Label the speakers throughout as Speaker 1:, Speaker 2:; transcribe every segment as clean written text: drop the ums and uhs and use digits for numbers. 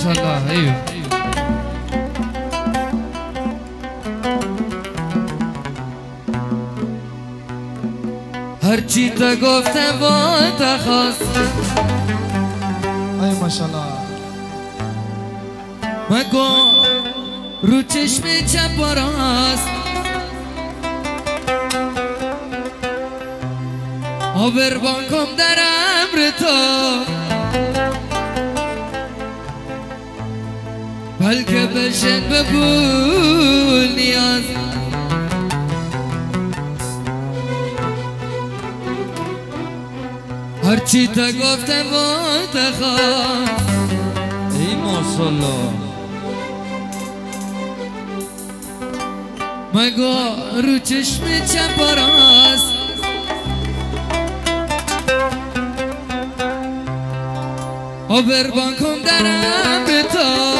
Speaker 1: ماشاءالله. ایوه هرچی تا گفتم با تا خواست
Speaker 2: ای ماشاءالله.
Speaker 1: مگو رو چشم چپ و راست آبر بانکم در امر تو بلکه بشن به پول نیاز هرچی تا گفتم با تا خواست.
Speaker 3: ای ماشاءالله.
Speaker 1: مگو رو چشم چپ و راست آبر بانکم درم به تو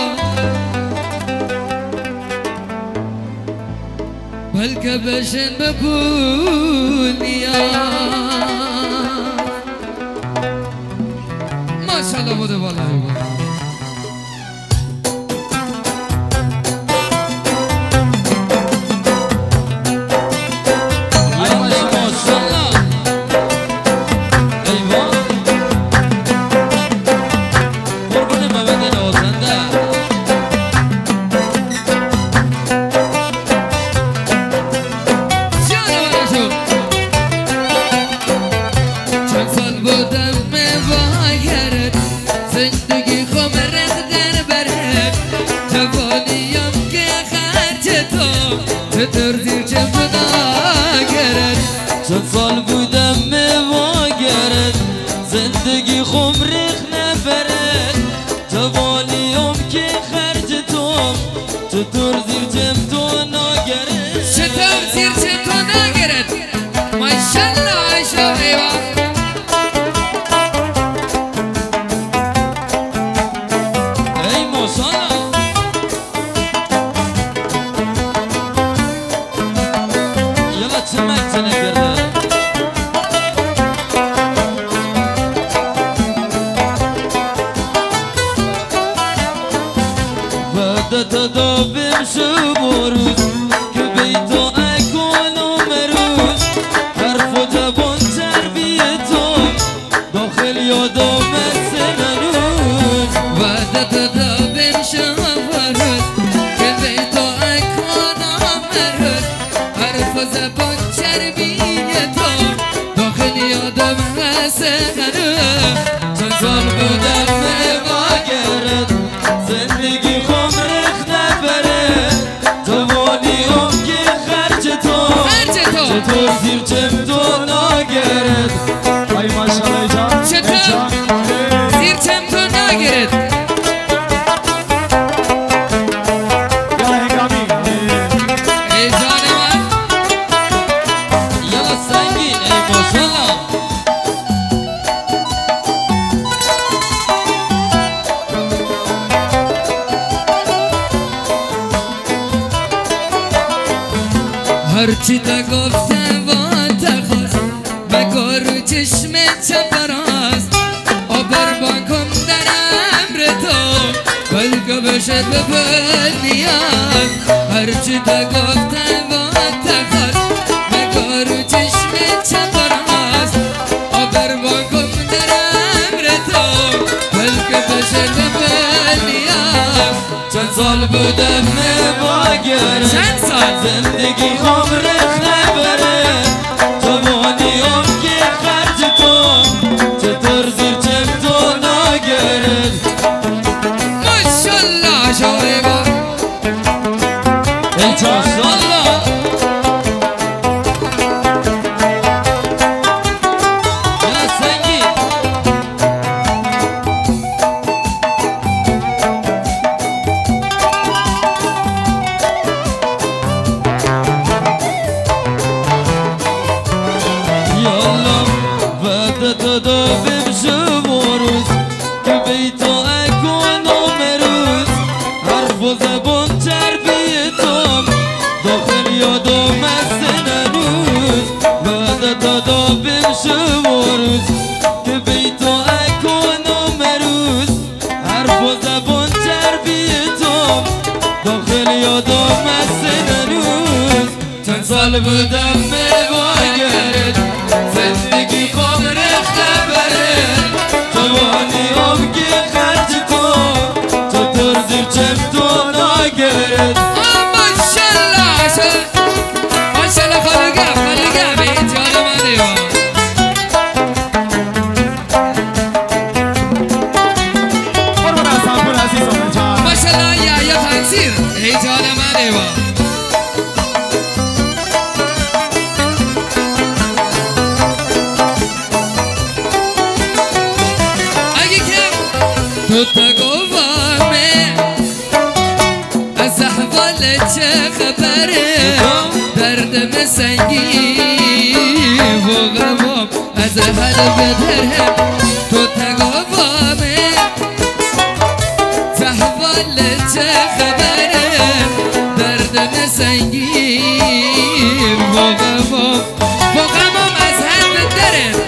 Speaker 1: بلکه بشن به پول نیاز. ماشاءالله بوده بالا زندگی خم رخ در بره جوانیم که خرج تو چطور زیر چپ نگرد.
Speaker 3: چند سال بودم میواگرد زندگی خم ریخ نبرد جوانیم که خرج تو چطور زیر چپ تو نگرد.
Speaker 1: چطور زیر چپ تو نگرد. ماشاءالله عایشه ایوان
Speaker 3: تا بمشو بروز که بیتو اکن و مروز حرف و جبان تربیتو داخل یادم سنروز
Speaker 1: وعدت دا بمشو بروز که بیتو اکن و مروز حرف و جبان تربیتو داخل یادم سنروز.
Speaker 3: چند سال بودم میواگرد زندگی خم چطور زیر چپ تو نگرد.
Speaker 2: ای ماشاءالله جان.
Speaker 1: چطور زیر چپ تو نگرد.
Speaker 2: یلا هنگامی
Speaker 1: ای جان من
Speaker 3: یلا سنگین. ای ماشاءالله.
Speaker 1: هرچی تا گفتم با تا خواست مگو رو چشم چپ راست آبر بانکم در امر تو بلکه بشد به پول نیاز. هرچی تا گفتم با تا خواست مگو رو چشم چپ راست آبر بانکم در امر تو بلکه بشد به پول نیاز.
Speaker 3: چند سال بودم میواگرد
Speaker 1: چند سال
Speaker 3: زندگی خم رخ نبره جوانیم که خرج تو چطور زیر چپ تو نگرد.
Speaker 1: ماشاءالله شوری با
Speaker 3: ای ماشاءالله. یا سنگین. دا بمشو بروز که بیتو اکن و مروز حرف و زبان تربیتم خودم از روز چند سال بودم میواگرد زندگی خوب رخته برد جوانی هم که خرج کن چطور زیر چم تو ناگرد
Speaker 1: ماشالله ماشالله خالگم این جان منه
Speaker 2: قربان از سامپور عزیزم جان
Speaker 1: ماشالله یا تنسیر این جان منه تو تگوامه از احوال چه خبره دردم سنگی و غمام از حل بدره تو تگوامه از احوال چه خبره دردم سنگی و غمام از حل بدره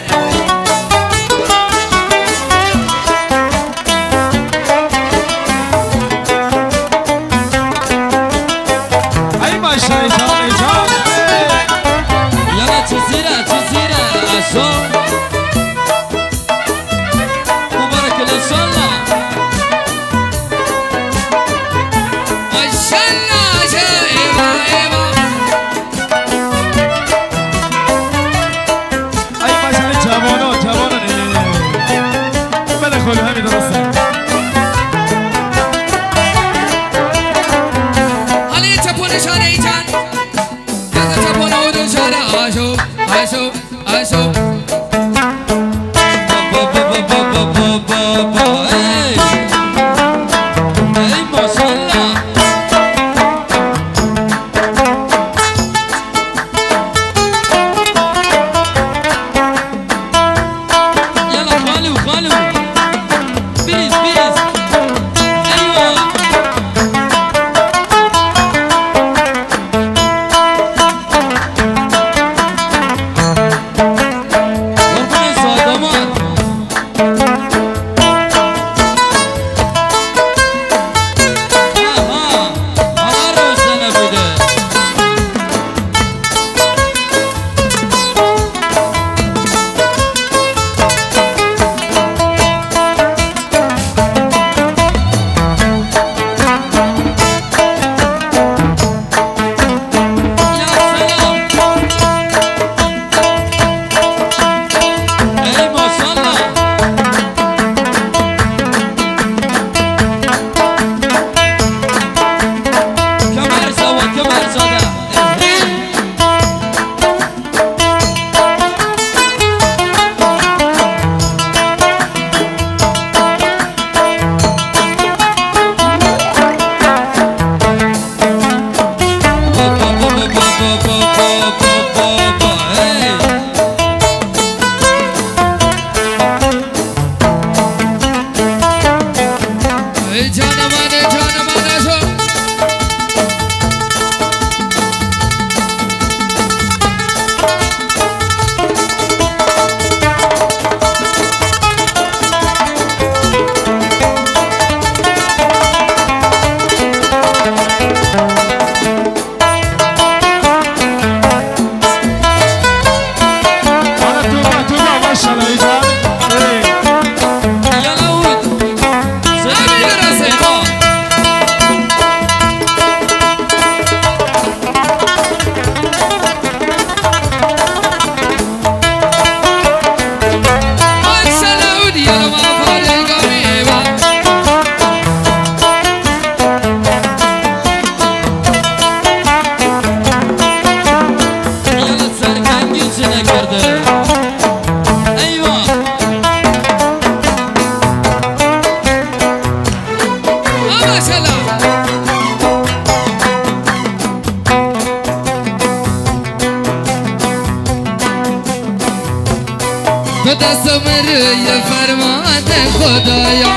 Speaker 1: تو دستم روی فرمان خدایا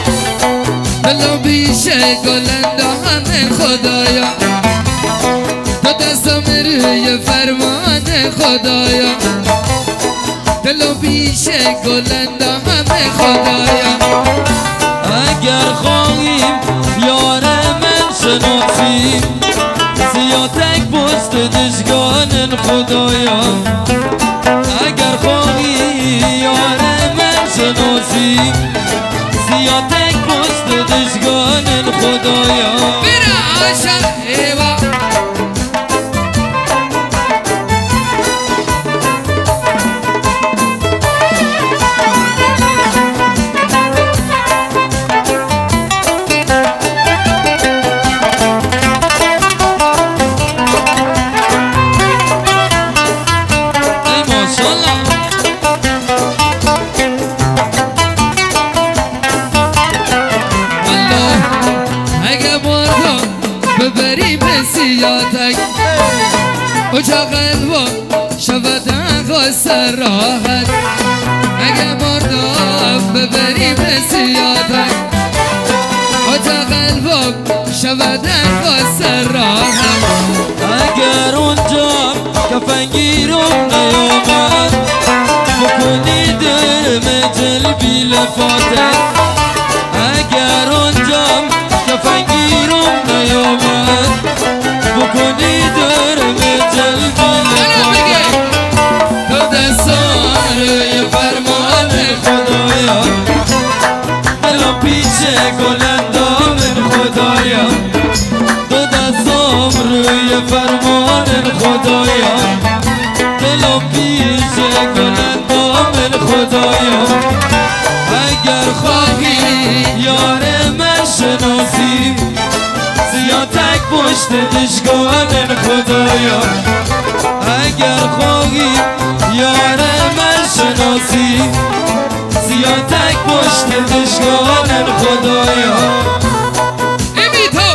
Speaker 1: دلو بیشه گلنده همه خدایا تو دستم روی فرمان خدایا دلو بیشه گلنده همه خدایا
Speaker 3: اگر خواهیم یار من شناسیم
Speaker 1: سیاتک اجا قلبم شودن خواست راحت اگه مردم ببری به سیاتک اجا قلبم شودن خواست راحت
Speaker 3: اگر اونجا کفنگیرم نیامد بکنی درم جلبی لفاتت اگر اونجا کفنگیرم نیامد بکنی درم جلبی لفاتت
Speaker 1: تو دستان روی فرمان
Speaker 3: خدایا دلم پیچ گلندام خدایا دو دستام روی فرمان خدایا دلم پیچ گلندام خدایا اگر خواهی یار من شناسی سیاتک پشت دشگان خدایا اگر خواهی یار من شناسی سیاتک پشت دشگان خدایا
Speaker 1: ایمی تو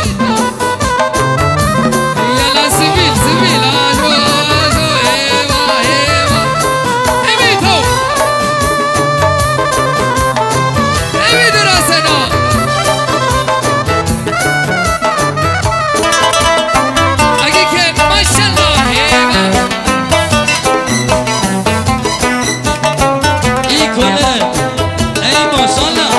Speaker 1: یلا سیبیل سیبیل آجو آجو ایوا ایوا ایمی تو ایمی دراسنا اگه که ماشالله ایوا
Speaker 3: ای کله ای ماشالله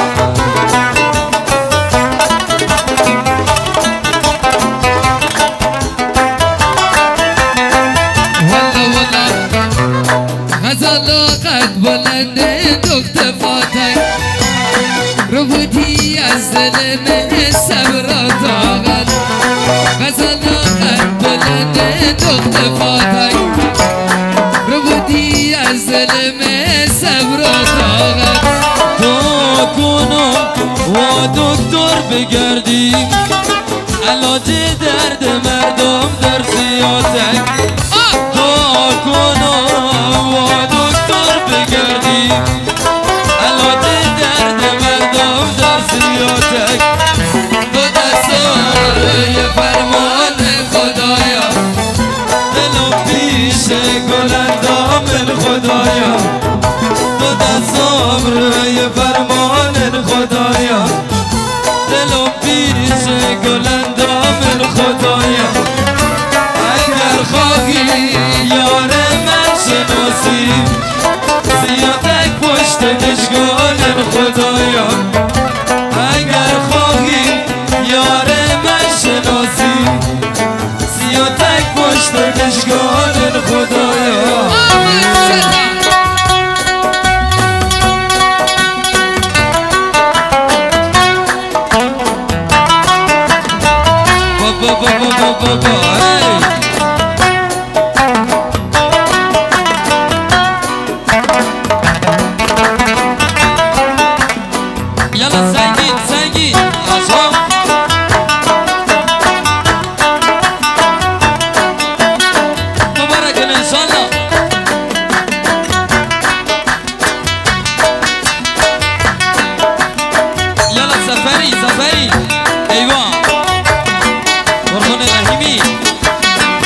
Speaker 1: غزل قد بلنده دخت فاتک رو بودی از دل من صبر طاقت غزل قد بلنده دخت فاتک رو بودی از دل من صبر طاقت
Speaker 3: تا کنم و دکتر بگردیم علاج درد مردم در سیاتک تا کنم و دکتر بگردیم علاج درد مردم در سیاتک
Speaker 1: دو دستان روی فرمان خدایا
Speaker 3: دلم پیش گلندام خدایا دو دستام روی فرمان خدایا دلم پیش گلندام خدایا اگر خواهی یار من شناسی سیاتک پشت دشگان خدایا اگر خواهی یار من شناسی سیاتک پشت دشگان خدایا یالا سنگین سنگین آشام مبارک انشالله یالا سفری سفری ایوان قربان رحیمی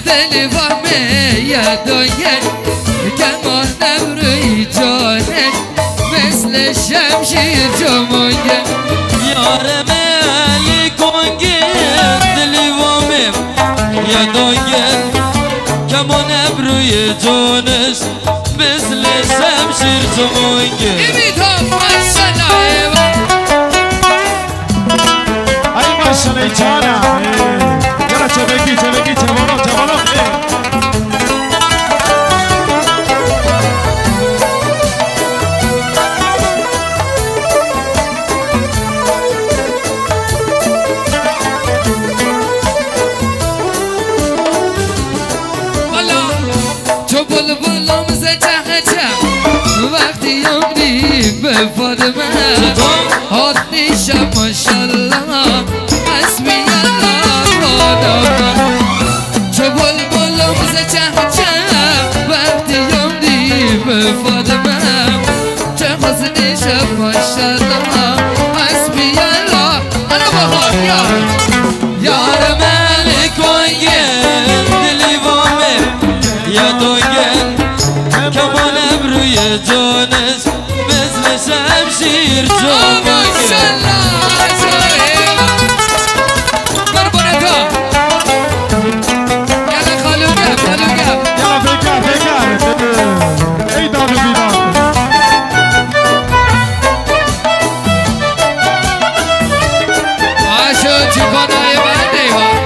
Speaker 1: دلی فهمیه دنگه کمان نبروی جانه مثل شمشیر جمانگه
Speaker 3: یارم علی کنگه دلی وامم یا دنگه کمان ابروی جانش مثل شمشیر جمانگه
Speaker 1: ایمیدام ماشالله
Speaker 2: ای ماشالله جانم یالا چه بگی جوانم
Speaker 1: تو بلبلم وقتی عمری به فاطمه حاد نیشم ماشالله حسبی الله خدا تو بلبلم وقتی عمری به فاطمه چه حسن نیشم ماشالله حسبی الله انا بخور
Speaker 3: یارم علی کنگه دلی وامم یا دنگه کمان ابروی جانش مثل شمشیر جمانگه
Speaker 2: ای داد و بیداد
Speaker 1: آشو چکانای بنده ها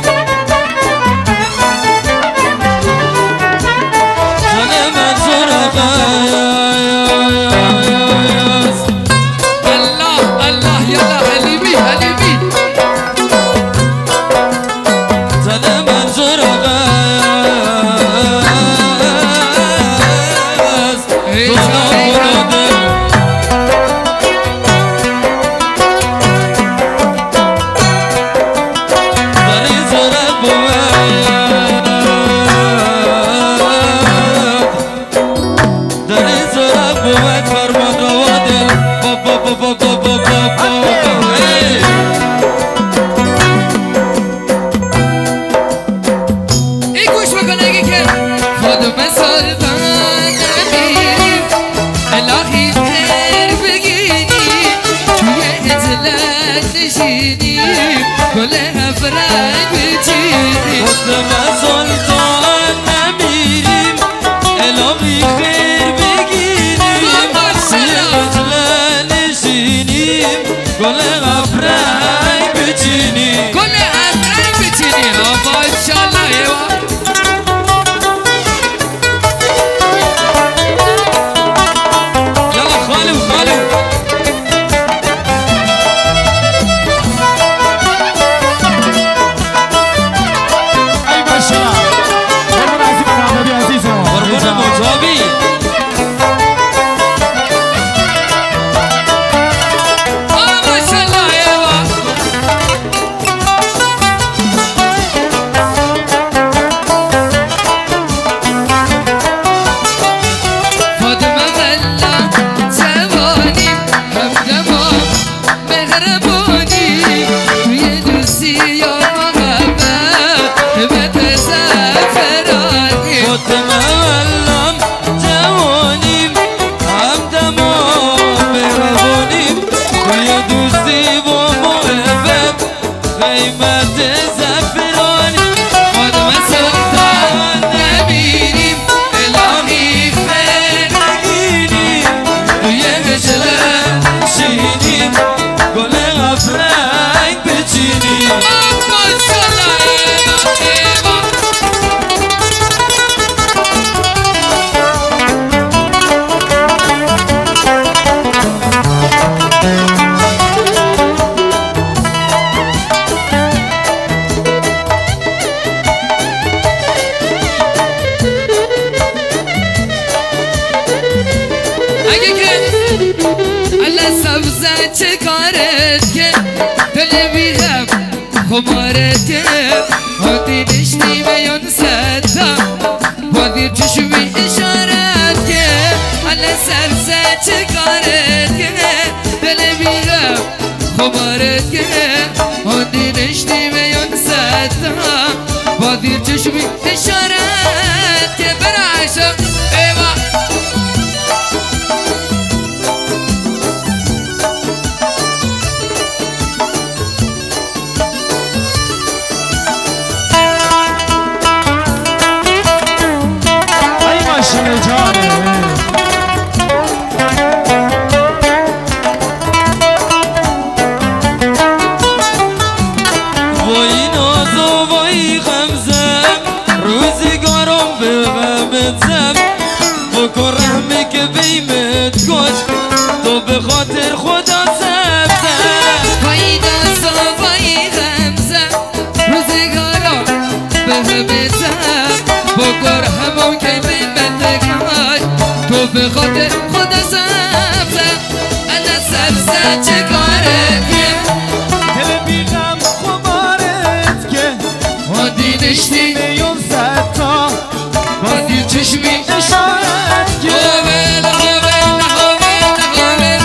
Speaker 1: خمارت که هادی نشتی و یون ستا وادی چشمی اشارت که حالا سرزه چه کارت که دل بیرم خمارت که هادی نشتی و یون ستا وادی چشمی عشق ایوه
Speaker 2: ای ماشین جانه
Speaker 3: وای ناز و وای غمزه روزگارم به غمت زم بکن رحمی که بیمت کش تو به خاطر خدا سبزه
Speaker 1: وای ناز و وای غمزه روزگارم به همتم بکن همون که بیمت کش تو به خاطر خدا سبزه انا سبزه چه کاره
Speaker 2: دل بیغم خبارت که
Speaker 1: مادی نشتی
Speaker 2: میون زد تا
Speaker 1: مادی چشمی
Speaker 2: اشارت که
Speaker 1: هاول هاول هاول هاول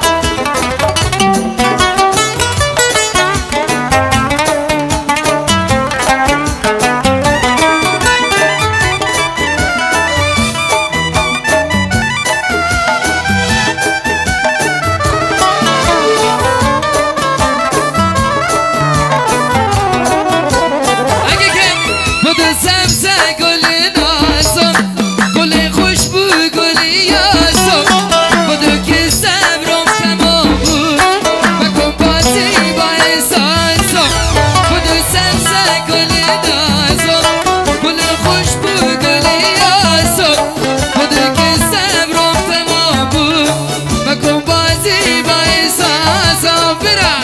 Speaker 1: اگه که بود سبزه گل نازم گل خوشبو گل یاسم بود که صبرم تمام بود بکن بازی با احساسم بود سبزه گل نازم گل خوشبو گل یاسم بود که صبرم تمام بود بکن بازی با احساسم برم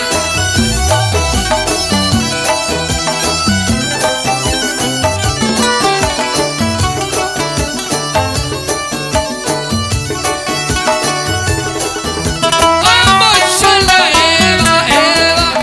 Speaker 1: ماشالله ایوا ایوا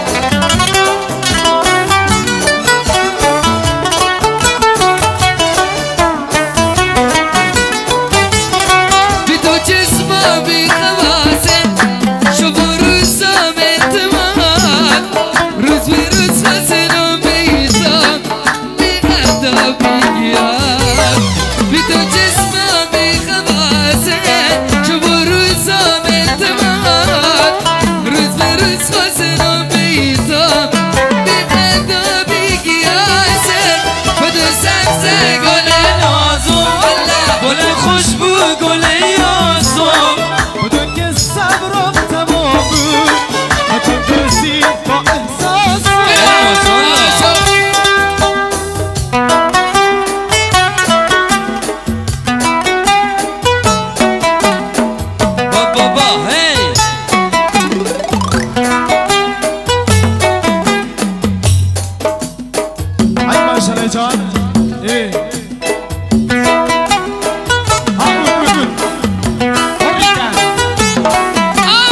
Speaker 1: بی تو جسمم بی خواسته شب و روزم اعتماد روز به روز فصلم میزم بی ادا بی گیاه بی تو جسمم بی خواسته شب و روزم اعتماد روز به روز فصلم میزم بی ادا بی گیاه خود سبزه گل
Speaker 3: نازم گل خوشبو گل یاسم
Speaker 2: بدون که صبرم تمام بود بکن بازی با احساس
Speaker 3: بابا هی
Speaker 2: ای ماشین جان ای ها بود بود بود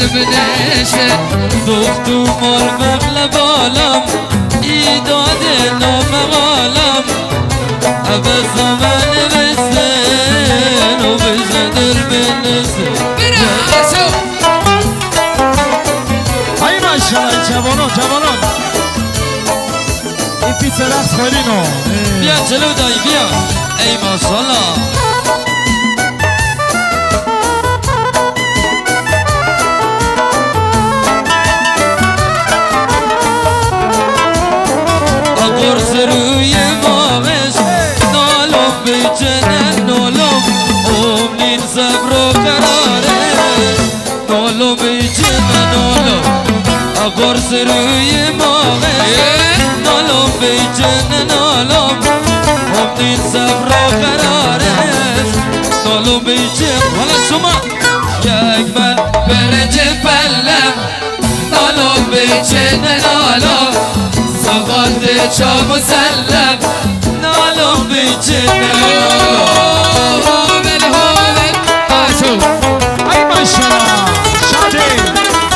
Speaker 1: بنشه
Speaker 3: دختو مال بغل بالم ای داده نامقالم عوض من بزن و بزن دل بنسه
Speaker 1: براسو
Speaker 2: ای ماشاءالله جوانان این پیس رقص خالینو
Speaker 3: بیا جلو دایی بیا ای ماشاءالله قرص روی ماغش نالم بیچنن نالم امنین صبر و قراره نالم بیچنن نالم قرص روی ماغش نالم بیچنن نالم امنین صبر و قراره نالم بیچن والا شما یک بر برنج پلم نالم بیچنن نالم سواد چا مسلم نالم بیچنه
Speaker 1: هومل هومل آشو
Speaker 2: ای ماشاءالله شادی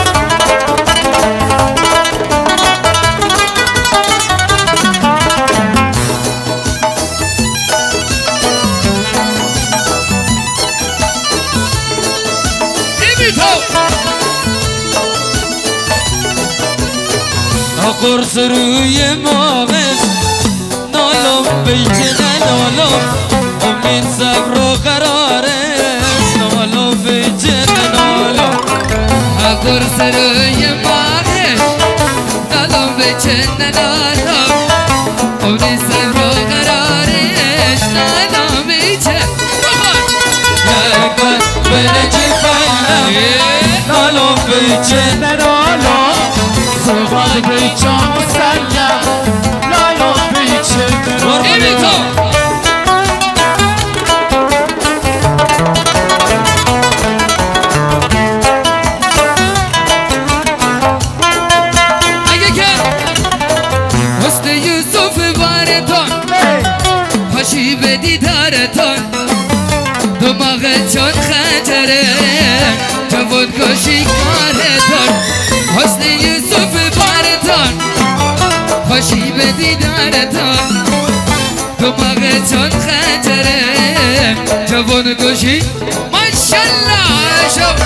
Speaker 3: قرص روی ماغش نالم بیچنه نالم امید صبر و قرارش نالم بیچنه نالم
Speaker 1: قرص روی ماغش نالم بیچنه نالم امید صبر و قرارش نالم بیچنه
Speaker 3: یک بر برنج پلم نالم بیچنه
Speaker 2: نالو سواد بیچا مسلم لالو بیچه
Speaker 1: ایمیتو اگه که حسن یوسف بارتان پاشی به دیدارتان دماغ چون خنجره جوان کشی کارتان حسن یوسف بارتان پاشی به دیدارتان دماغ چون خنجره جوان کشی ماشالله شو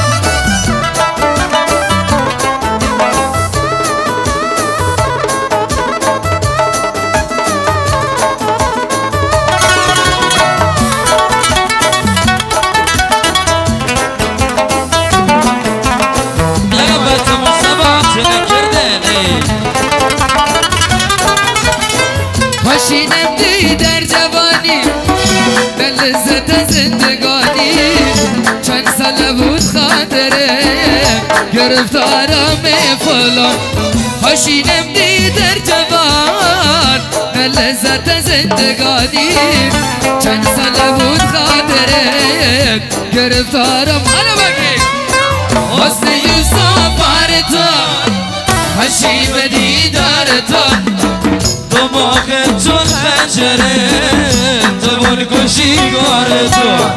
Speaker 1: پاشینم دی در جوانی در لذت زندگانی چند ساله بود خاطره گرفتارم فلان پاشینم دی در جوان در لذت زندگانی چند ساله بود خاطره گرفتارم حالا بگی حسن یوسف بارتان پاشی به دیدارتان
Speaker 3: دماغ چون خنجره جوان کشی کار تو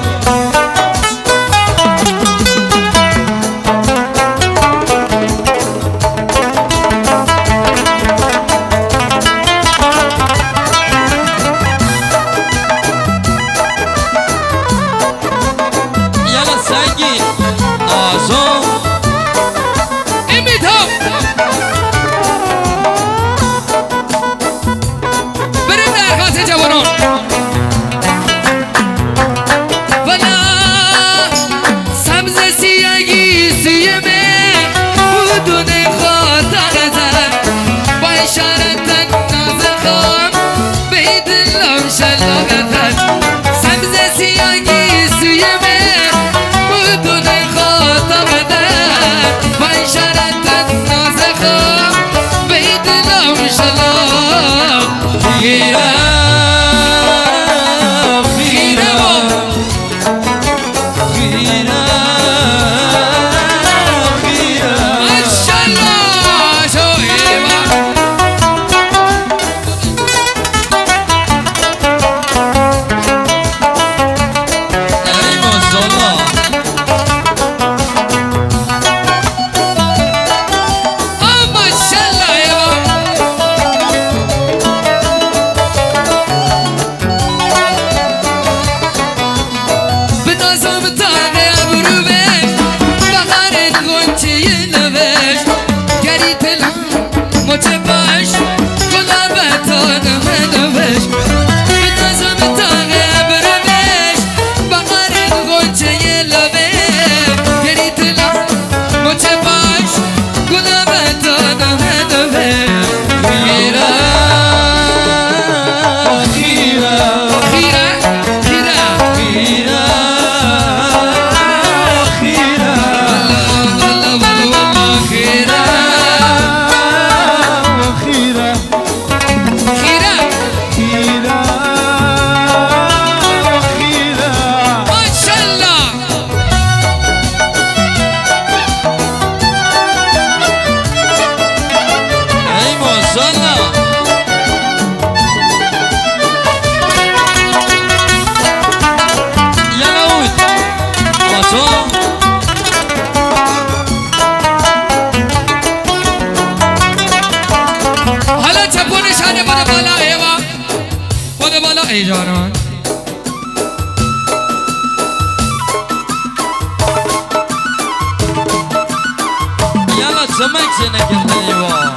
Speaker 3: یالا سنگین آزم
Speaker 1: ایمیتو بریم درخواست جوانان ولا سبز سیاگی سیمه بدون خاطر زن با اشارت نازخم بید لام شلاغتن سبز سیاگی سیمه بدون خاطر زن با اشارت نازخم بید لام شلاغ
Speaker 3: خیره خیره خیره خیره
Speaker 1: ماشالله شو ایوان ای جانان
Speaker 3: یالا چمک چه نکردنی با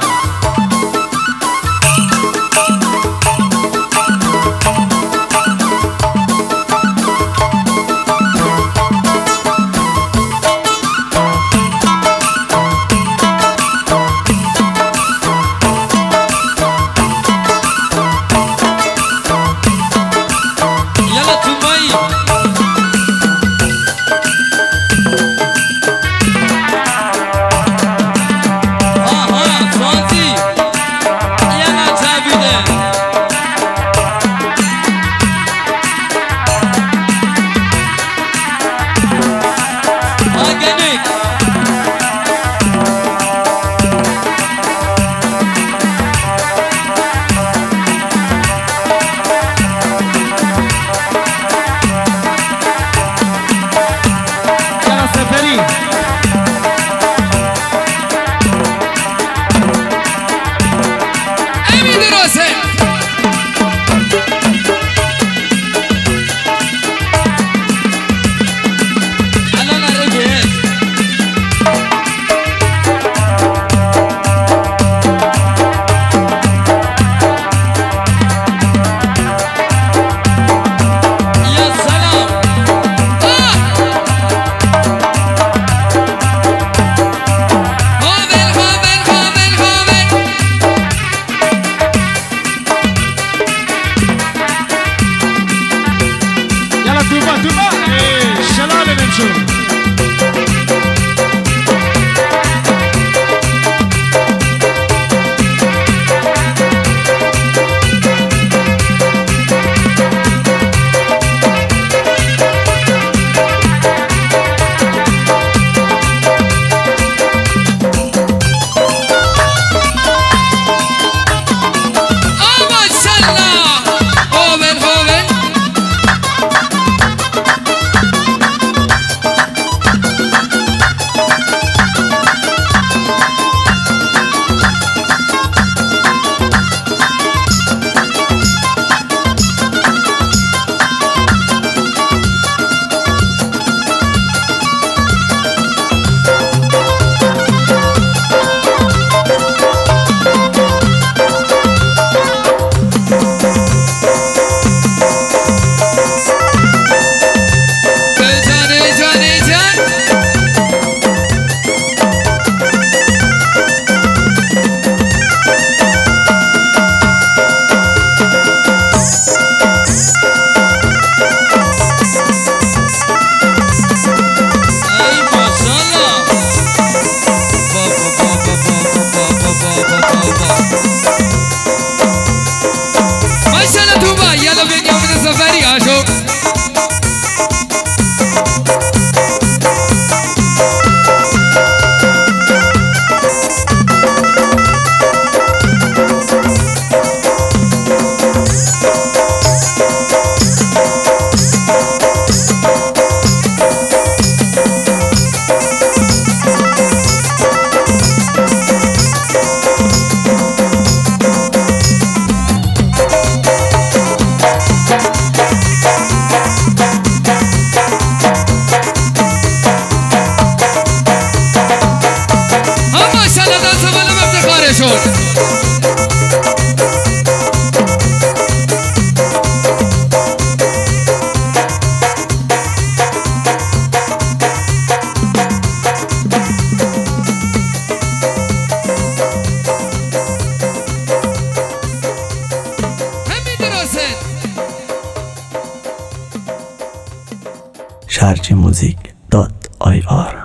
Speaker 4: sharjmusic.ir